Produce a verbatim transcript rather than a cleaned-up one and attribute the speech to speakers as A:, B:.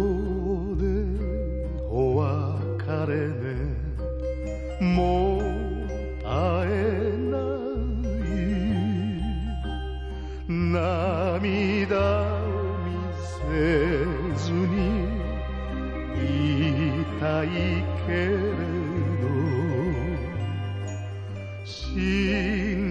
A: でお別れね、もう会えない涙を見せずにいたいけれど